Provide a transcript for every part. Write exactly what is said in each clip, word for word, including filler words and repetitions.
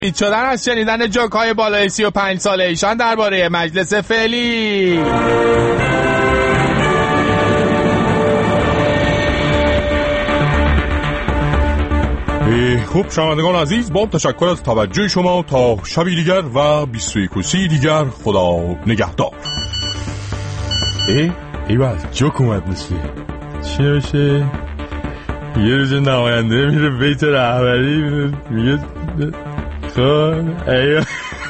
ناامید شدن از شنیدن جوک‌های بالای سی و پنج ساله ایشان درباره مجلس فعلی. خب شنوندگان عزیز، با تشکر از توجه شما، تا شبی دیگر و بیست و یکوسی دیگر، خدا نگهدار. ای ایوال جوک اومد مثل چی نمیشه؟ یه روز نماینده میره بیت رهبری میگه خب ایوال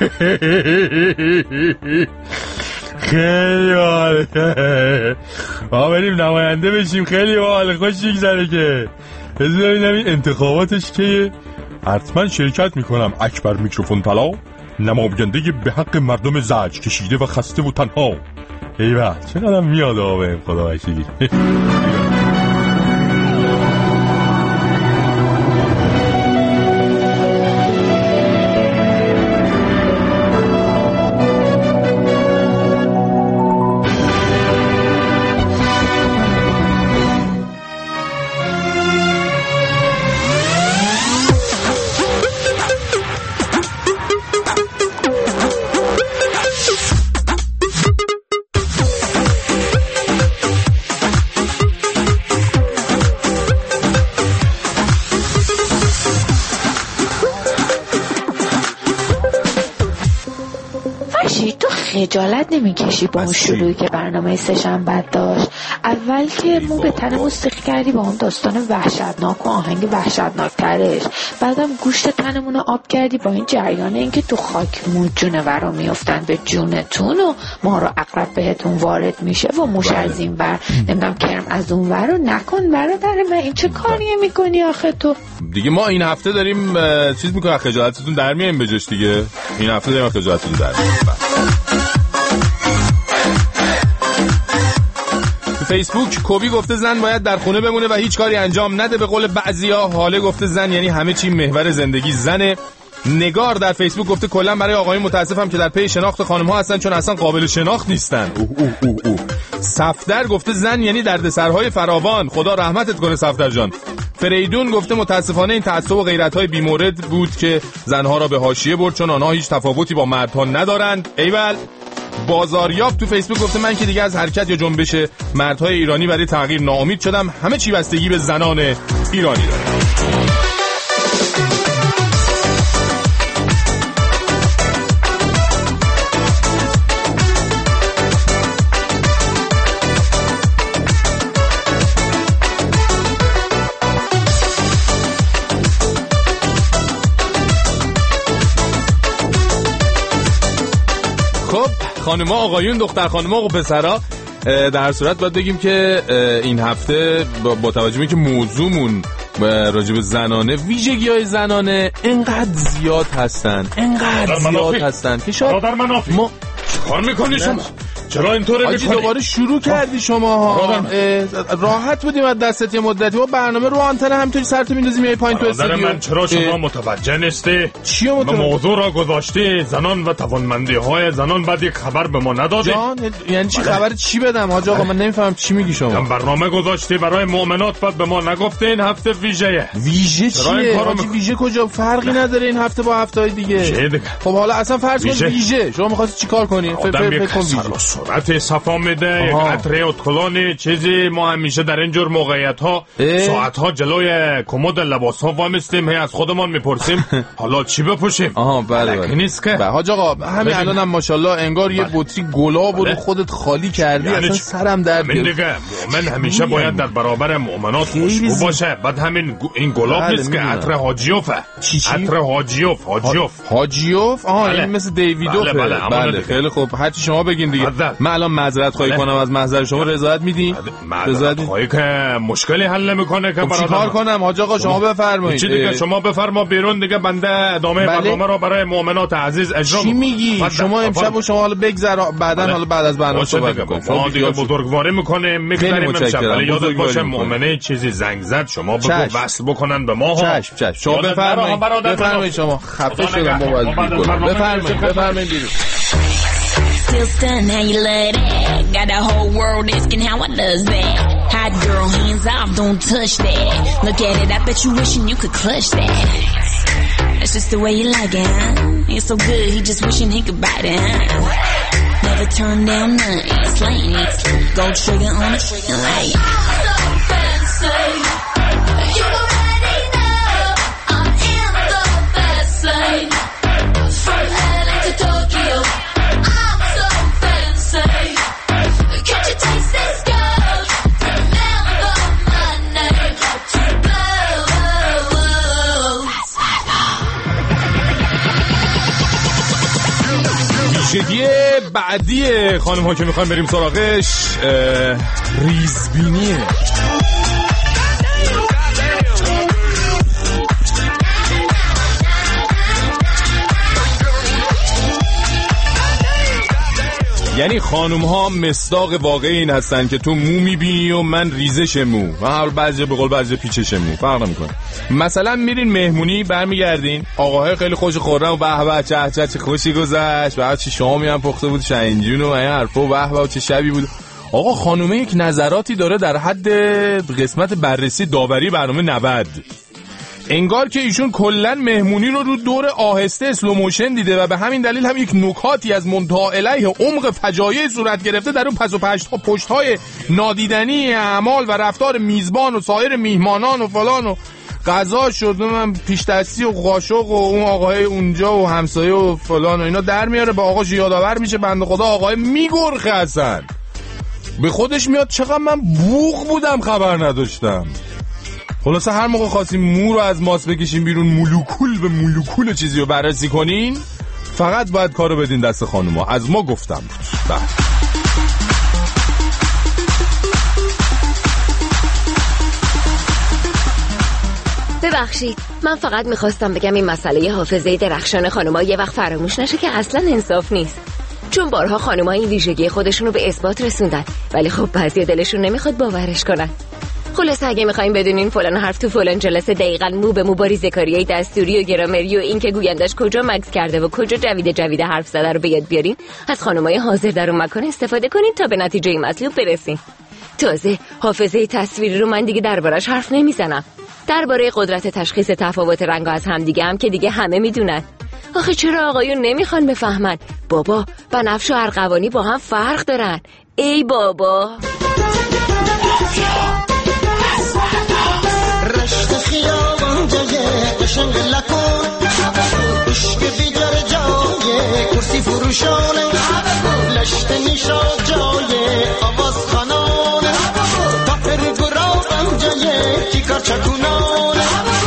خیلی حاله ما بریم نماینده بشیم، خیلی حاله، خوش یگذره. که بذار ببینم این انتخاباتش که حتما شرکت میکنم. اکبر میکروفون طلا، نماینده به حق مردم زجر کشیده و خسته و تنها. ایوه چقدر میاد آبه خدا باشیدی. خجالت نمیکشی با اون شروعی که برنامه سه‌شنبه داشت؟ اول که مو به تن موسیقی کردی با اون داستان وحشتناک و آهنگ وحشتناک ترش، بعدم گوشت تنمون رو آب کردی با این جریان اینکه تو خاک مو جونورا میافتن به جونتون و ما رو عقرب بهتون وارد میشه و موش از این ور نمیدونم کرم از اون ور رو نکن برادر من. این چه کاریه میکنی آخه تو؟ دیگه ما این هفته داریم چیز میکنیم، خجالتتون در میایم بجاش دیگه. این هفته داریم خجالتتون در میایم. فیسبوک کوبی گفته زن باید در خونه بمونه و هیچ کاری انجام نده. به قول بعضیا حاله گفته زن یعنی همه چی محور زندگی زنه. نگار در فیسبوک گفته کلا برای آقایون متاسفم که در پی شناخت خانم‌ها هستن چون اصلا قابل شناخت نیستن. اوه اوه اوه اوه. صفدر گفته زن یعنی دردسرهای فراوان، خدا رحمتت کنه صفدر جان. فریدون گفته متاسفانه این تعصب و غیرت‌های بی‌مورد بود که زنها را به حاشیه برد چون آنها هیچ تفاوتی با مردها ندارند. ایول. بازاریاب تو فیسبوک گفته من که دیگه از حرکت یا جنبش مردهای ایرانی برای تغییر ناامید شدم، همه چی بستگی به زنان ایرانی داره. خانم‌ها آقایون، دختر خانم‌ها و پسرا، در صورت باید بگیم که این هفته با توجه به که موضوعمون راجع به زنانه، ویژگی‌های زنانه انقدر زیاد هستن انقدر زیاد هستن که شاید ما کار میکنی شما چرا اینطوره میکنی؟ دوباره شروع کردی شما ها. راحت بودیم از دستت یه مدتی و برنامه رو آنتن همینطوری سرتو میندازی میای پایین تو استودیو. من چرا شما متوجه نیستی؟ چیو متوجه؟ موضوع را گذاشتی زنان و توانمندی های زنان، بعد یک خبر به ما ندادی. جان یعنی چی خبر چی بدم حاج آقا؟ من نمیفهمم چی میگی شما. برنامه گذاشتی برای مؤمنات، بعد به ما نگفتی این هفته ویژه. ویژه چیه؟ حاجی ویژه کجا؟ فرقی نداره این هفته با هفته‌های دیگه. خب حالا اصلا فرض کن ویژه شما می‌خواستی چیکار کنی؟ فکر کن سرعت صفا میده، یک عطر اتکلونی چیزی. ما همیشه در اینجور موقعیت ها ساعت ها جلوی کمد لباس ها وایمیستیم، هی از خودمان میپرسیم حالا چی بپوشیم. آها بله بله نیست که حاج آقا همین الانم هم ماشاءالله انگار یه بطری گلاب رو خودت خالی کردی، یعنی اصلا سرم درد گرفت. من دیگه مؤمن همیشه باید در برابر مؤمنات خوشبو باشه. بعد همین این گلاب نیست که عطر حاجیوفه. عطر حاجیوف حاجیوف حاجیوف آها این مثل دیویدوفه. بله خیلی خوب هرچی شما بگین دیگه. من الان معذرت خواهی کنم از محضر شما، رضایت میدی؟ رضایت خواهی که مشکلی حل نمیکنه که برادر. چیکار کنم حاج آقا شما بفرمایید. چی دیگه شما بفرما بیرون دیگه، بنده ادامه برنامه رو برای مؤمنات عزیز اجرا. چی میگی شما امشب و شما حالا بگذر بعدن حالا بعد از برنامه صحبت کنیم. ما دیگه بزرگواری میکنیم میگذاریم امشب، ولی یادت باشه مؤمنه چیزی زنگ زد شما بگو وصل بکنن به ما. چشم چشم شما بفرمایید بفرمایید شما خفه شدم بابا از بیگل. بفرمایید بفرمایید بیرون. Still stunned how you love that. Got the whole world asking how I does that. Hot girl, hands off, don't touch that. Look at it, I bet you wishing you could clutch that. That's just the way you like it, huh? It's so good, he just wishing he could bite it, huh? Never turn down nothing, slaying it. Gold trigger on it, like I'm so fancy. You already know I'm in the fast lane. From L A to Tokyo, I'm so fancy. Can't you taste this gold? Remember my name to ویژگی بعدی خانم ها که میخوایم بریم سراغش ریزبینیه. یعنی خانوم ها مصداق واقعی این هستن که تو مو میبینی و من ریزش مو و هر بعضی به قول بعضی پیچش مو فرق نمیکنه. مثلا میرین مهمونی برمیگردین آقاهای خیلی خوش خورم و به به چه چه چه خوشی گذشت و چه شامی هم پخته بود شنجون و این حرفا و به به چه شبی بود. آقا خانومه یک نظراتی داره در حد قسمت بررسی داوری برنامه نود. انگار که ایشون کلن مهمونی رو رو دور آهسته اسلو موشن دیده و به همین دلیل هم یک نکاتی از منتهی الیه عمق فجایع صورت گرفته در اون پس و پشت‌های نادیدنی اعمال و رفتار میزبان و سایر میهمانان و فلان و غذا شد من پیش دستی و قاشق و اون آقای اونجا و همسایه و فلان و اینا در میاره به آقاش یادآور میشه بنده خدا آقای میگرخه اصلا به خودش میاد چقدر من بوق بودم خبر نداشتم. خلاصه هر موقع خواستیم مو رو از ماس بکشیم بیرون مولکول به مولکول چیزی رو بررسی کنین فقط باید کارو بدین دست خانوما. از ما گفتم بود. ببخشید من فقط میخواستم بگم این مسئله حافظه درخشان خانوما یه وقت فراموش نشه که اصلا انصاف نیست. چون بارها خانوما این ویژگی خودشونو به اثبات رسوندن ولی خب بعضی دلشون نمیخواد باورش کنن. خلاصه اگه میخواین بدونین فلان حرف تو فلان جلسه دقیقاً مو به مو با ریزکاریای دستوری و گرامری و این که گویندش کجا مکس کرده و کجا جویده جویده حرف زده رو به یاد بیارین از خانمای حاضر در اون مکان استفاده کنین تا به نتیجه مطلوب برسین. تازه حافظه تصویری رو من دیگه دربارش حرف نمیزنم. درباره قدرت تشخیص تفاوت رنگ‌ها از همدیگه هم که دیگه همه میدونن. آخه چرا آقایون نمیخوان بفهمن؟ بابا بنفش و ارغوانی با هم فرق دارن. ای بابا رشت خیابان جای قشنگ لکن عشق بیدار جای کرسی فروشانه لشت نیشاد جای آواز خانانه تاپر گرابم جای کیکار چکونانه.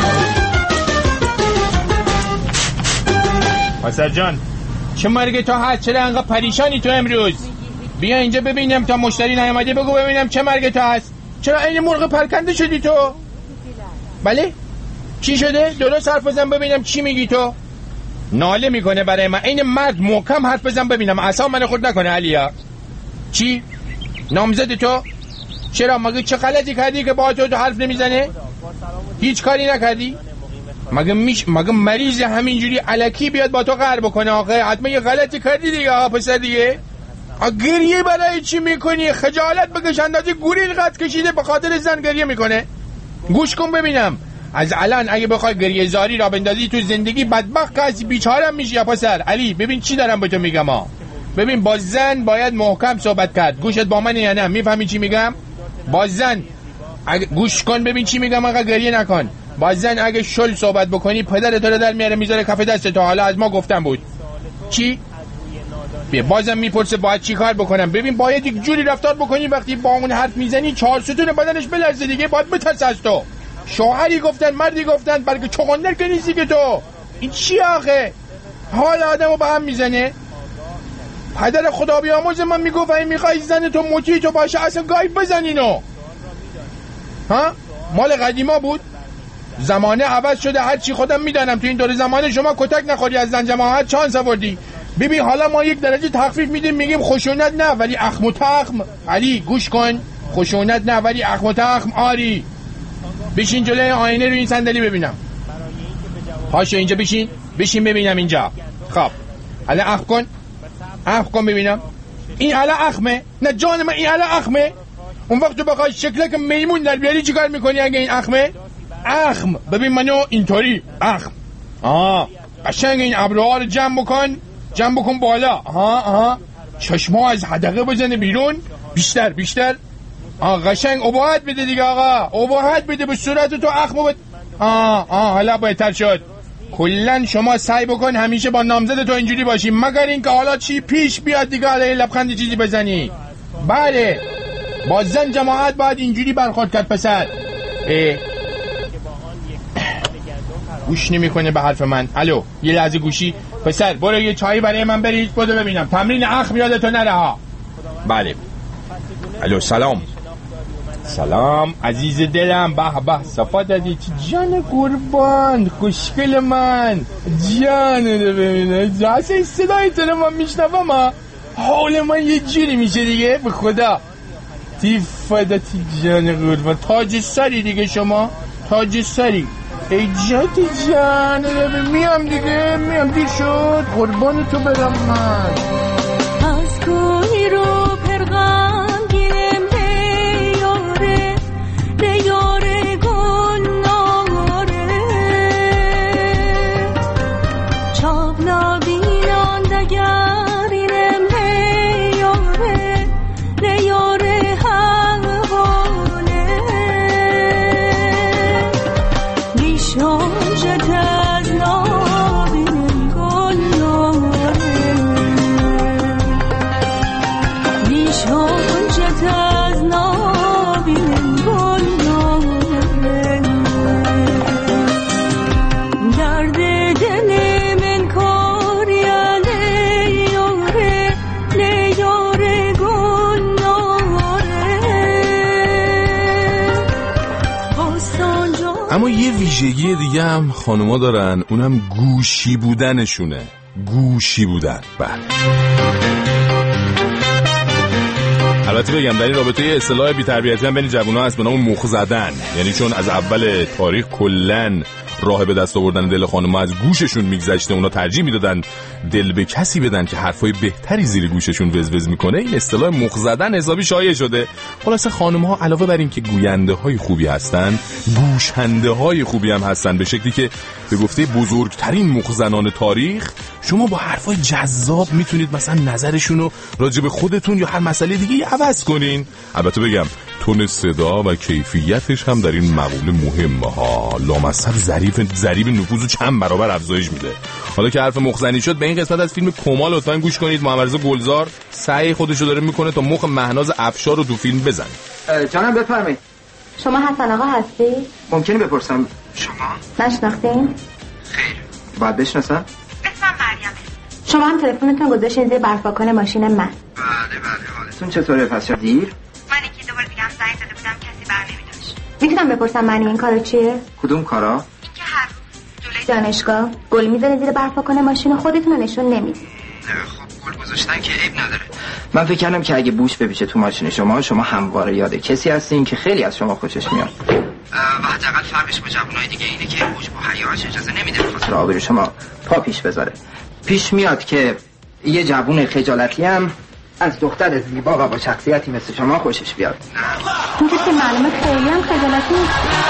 حسن جان چه مرگ تو هست؟ چرا انقدر پریشانی تو امروز؟ بیا اینجا ببینم تا مشتری نیامده بگو ببینم چه مرگ تو هست؟ چرا این مرغ پرکنده شدی تو؟ بله؟ چی شده؟ درست حرف بزن ببینم چی میگی تو؟ ناله میکنه برای من این مرد محکم حرف بزن ببینم اصلا من خود نکنه علیا. چی؟ نامزد تو؟ چرا مگه چه غلطی کردی که با تو, تو حرف نمیزنه؟ هیچ کاری نکردی؟ مگه میش مگه مریض همینجوری الکی بیاد با تو قهر بکنه آقا؟ حتما یه غلطی کردی دیگه آقا پسر دیگه. گریه برای چی میکنی؟ خجالت بکش اندازه گوریل قد کشیده به خاطر زن گریه میکنه. گوش کن ببینم از الان اگه بخوای گریه زاری را بندازی تو زندگی بدبخت هستی بیچارم میشی یا پسر. علی ببین چی دارم به تو میگم ها. ببین با زن باید محکم صحبت کرد. گوشت با من یا نه؟ میفهمی چی میگم؟ با زن اگه گوش کن ببین چی میگم آقا گریه نکن. با زن اگه شل صحبت بکنی پدر تو رو در میاره میذاره کف دست تو. حالا از ما گفتم بود چی؟ بیا بازم میپرسه باید چی کار بکنم. ببین باید یک جوری رفتار بکنی وقتی با اون حرف میزنی چهار ستون بدنش بلرزه دیگه. باید بترسه از تو. شوهری گفتن مردی گفتن بلکه چغندر که نیستی که تو. این چی آخه؟ حال آدمو به هم میزنه. پدر خدا بیامرز من میگفت این میخوای زن تو موتی تو باشه اصلا گایب بزنینو. ها؟ مال قدیما بود. زمانه عوض شده. هر چی خودم میدانم تو این دور زمانه شما کتک نخوری از زن جماعت چانس آوردی. ببین حالا ما یک درجه تخفیف میدیم میگیم خشونت نه ولی اخم و تخم. علی گوش کن خشونت نه ولی اخم و تخم آری. بشین جلوی آینه رو این صندلی ببینم. پاشو اینجا بشین. بشین ببینم اینجا. خب الان اخم کن. اخم کن ببینم. این الان اخمه؟ نه جان من این الان اخمه؟ اون وقت تو بخوای شکلک میمون در بیاری چیکار میکنی اگه این اخمه؟ اخم ببین منو اینطوری اخم. آه قشنگ این ابروها رو جمع بکن، جمع بکن بالا. آها آها، چشم‌ها از حدقه بزنه بیرون، بیشتر بیشتر. آه قشنگ اباحت بده دیگه آقا، اباحت بده به صورت تو اخمو بده. آه آه حالا بهتر شد. کلن شما سعی بکن همیشه با نامزد تو اینجوری باشی، مگر اینکه حالا چی پیش بیاد دیگه علیه لبخندی چیزی بزنی. بله با زن جماعت باید اینجوری برخورد کرد پسر. اه گوش نمیکنه به حرف من. الو یه لحظه گوشی. پسر برو یه چایی برای من برید، بودو ببینم تمرین اخم یادتو نره ها. بله. الو سلام. سلام عزیز دلم. به به صفات عزیز، جان قربان، خوشگل من، جان رو ببینه. اصلا صدای تو رو من میشنوم ها، حال من یه جوری میشه دیگه به خدا. تی فداتی جان قربان، تاج سری دیگه شما، تاج سری. ای جاتی جان رو ببین. میام دیگه، میام دیر شد، قربان تو برم من. از کوهی رو پرغم گیرم لیاره لیاره گل ناره چاب نبینان دگرینم لیاره لیاره هوانه نیشان جد از نابین گل ناره نیشان جد از نابین گل ناره درد دل من کاریا لیاره لیاره گل ناره بستان جان. اما یه ویژگی دیگه هم خانوما دارن، اونم گوشی بودنشونه. گوشی بودن. بله. البته بگم در این رابطه یه اصطلاح بی‌تربیتی هم بین جوونا هست به نام مخ زدن، یعنی چون از اول تاریخ کلن راه به دست آوردن دل خانم‌ها از گوششون میگذشته، اونا ترجیح میدادن دل به کسی بدن که حرفای بهتری زیر گوششون وزوز میکنه. این اصطلاح مخ زدن حسابی شایع شده. خلاصه خانم‌ها علاوه بر این که گوینده های خوبی هستن، گوشنده های خوبی هم هستن، به شکلی که به گفته بزرگترین مخ زنان تاریخ شما با حرفای جذاب میتونید مثلا نظرشون رو راجع به خودتون یا هر مسئله دیگه عوض کنین. البته بگم تون صدا و کیفیتش هم در این مقوله مهمه ها. لامصب ظریف ضریب نفوذو چند برابر افزایش میده. حالا که حرف مخزنی شد، به این قسمت از فیلم کمال لطفاً گوش کنید. محمد رضا گلزار سعی خودشو داره میکنه تا مخ مهناز افشار رو تو فیلم بزنه. جانم بفرمایید. شما حسن آقا هستی؟ ممکنه بپرسم شما نشناختین؟ خیر باید بشناسم. اسمم مریمه. شما هم تلفنتون گذاشتین زیر برفاکن ماشین من. بله بله. حالتون چطوره پس؟ دیر؟ من یکی دو بار دیگه هم زنگ زده بودم کسی بر نمی‌داشت. میتونم بپرسم معنی این کارو چیه؟ کدوم کارا؟ این که هر روز جلوی دانشگاه گل می‌زنه زیر برفاکن ماشین خودتون رو نشون نمیدید. خب گل گذاشتن که عیب نداره. من فکر کردم که اگه بوش بپیچه تو ماشین شما شما همواره یاد کسی هستین که خیلی از شما خوشش میاد. و حداقل فرقش با جوانای دیگه اینه که بوش با حیاهش اجازه نمیده خاطر آبرو شما پا پیش بذاره. پیش میاد که یه جوون خجالتی هم از دختر زیبا و با شخصیتی مثل شما خوشش بیاد. این که معلومه خیلی هم خجالتی نیست.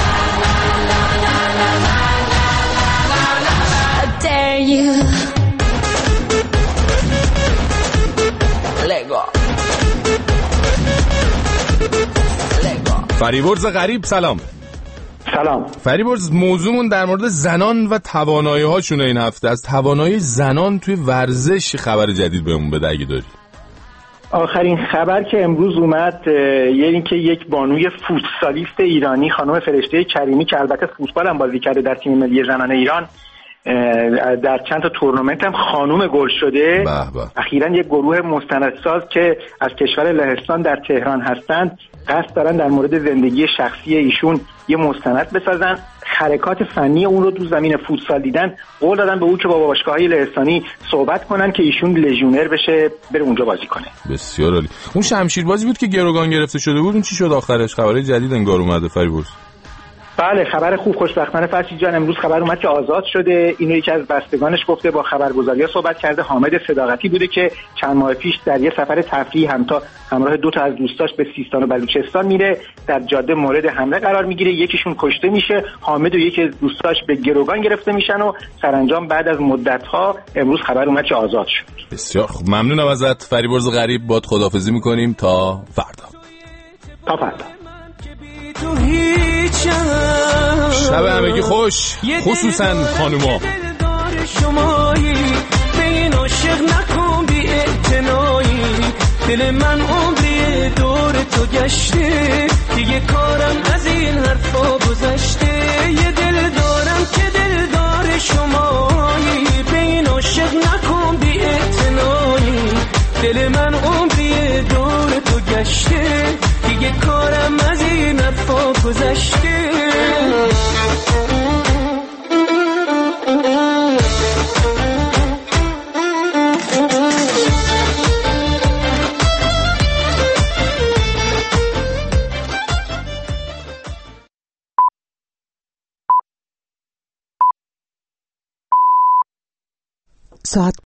فریبرز غریب سلام. سلام. فریبرز موضوعمون در مورد زنان و توانایی هاشونه این هفته. از توانایی زنان توی ورزش خبر جدید بهمون بده اگه داری. آخرین خبر که امروز اومد یعنی که یک بانوی فوتسالیست ایرانی خانم فرشته کریمی که البته فوتبال هم بازی کرده در تیم ملی زنان ایران در چند تا تورنمنت هم خانم گل شده. اخیراً یک گروه مستندساز که از کشور لهستان در تهران هستند قصد دارن در مورد زندگی شخصی ایشون یه مستند بسازن. حرکات فنی اون رو تو زمین فوتسال دیدن، قول دادن به او که با باشگاه‌های لهستانی صحبت کنن که ایشون لژیونر بشه بره اونجا بازی کنه. بسیار عالی. اون شمشیر بازی بود که گروگان گرفته شده بود، اون چی شد آخرش؟ خبر جدید انگار اومده فریبرز. بله خبر خوب. خوشبختانه فرشید جان امروز خبر اومد که آزاد شده. اینو یکی از بستگانش گفته، با خبرگزاری‌ها صحبت کرده. حامد صداقتی بوده که چند ماه پیش در یه سفر تفریحی هم تا همراه دو تا از دوستاش به سیستان و بلوچستان میره، در جاده مورد حمله قرار میگیره، یکیشون کشته میشه، حامد و یکی از دوستاش به گروگان گرفته میشن و سرانجام بعد از مدت‌ها امروز خبر اومد که آزاد شد. بسیار خوب، ممنونم ازت فریبرز غریب. باد خداحافظی میکنیم تا فردا. تا فردا. شب همگی خوش، خصوصا خانوما. به این عاشق نکن بی اعتنایی، دل من عمری دور تو گشته، دیگه کارم از این حرفا گذشته. یه دل دارم که دل دار شمایی، به این عاشق نکن بی اعتنایی، دل من عمری دور تو گشته، دیگه کارم از این حرفا گذشته. ساعت